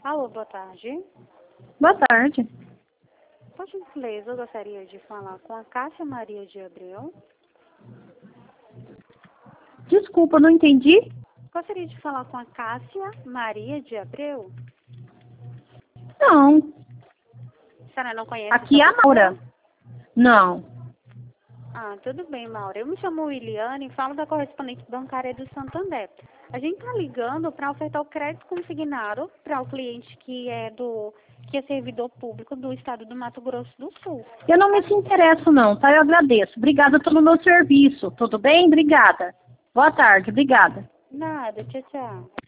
Alô, boa tarde. Boa tarde. Por gentileza, eu gostaria de falar com a Cássia Maria de Abreu. Desculpa, não entendi. Gostaria de falar com a Cássia Maria de Abreu. Não. A senhora não conhece Aqui é essa a pessoa? Maura. Não. Ah, tudo bem, Maura. Eu me chamo Iliane e falo da correspondente bancária do Santander. A gente está ligando para ofertar o crédito consignado para o cliente que é servidor público do estado do Mato Grosso do Sul. Eu não me interesso, não, tá? Eu agradeço. Obrigada pelo meu serviço. Tudo bem? Obrigada. Boa tarde. Obrigada. Nada, tchau, tchau.